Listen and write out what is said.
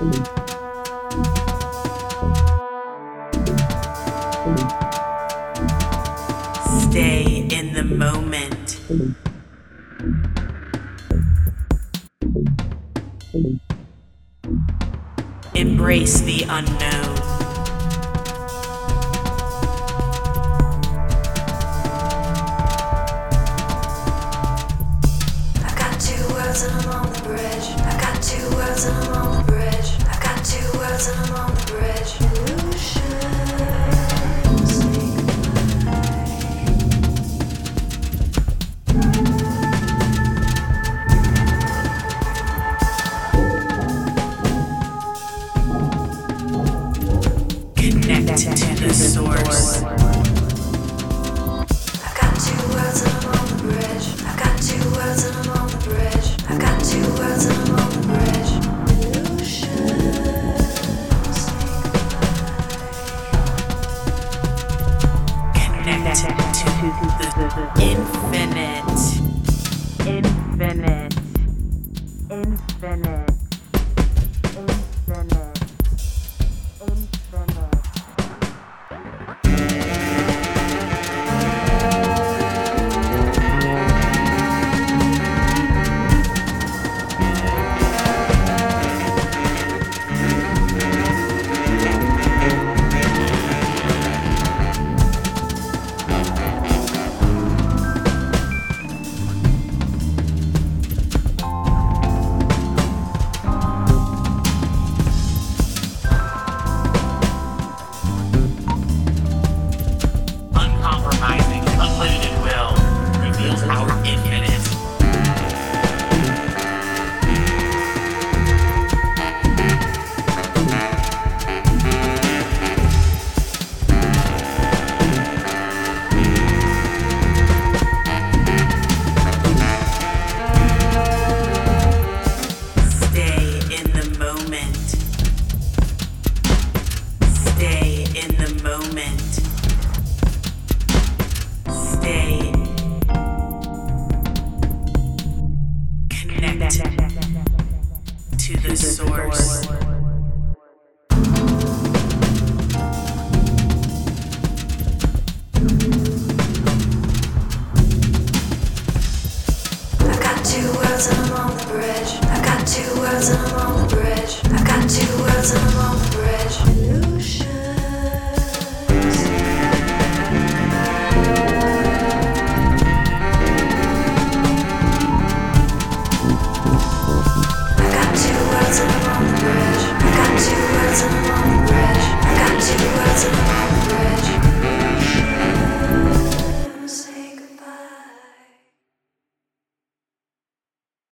Stay in the moment. Embrace the unknown. I got 2 words and I'm on the bridge. I got 2 words and I'm on the bridge. I got 2 words and I'm on the bridge. Connect to the source. I got 2 words and I'm on the bridge. I got 2 words and I'm on the bridge. I got 2 words and I'm on the bridge. Connect to the infinite. Infinite. Infinite. Infinite. Infinite. Uncompromising, unlimited will reveals our infinite. Stay in the moment. Stay in the moment. Stay connected to the source. I got 2 words and I'm on the bridge. I got 2 words and I'm on the bridge. I got 2 words and I'm on the bridge.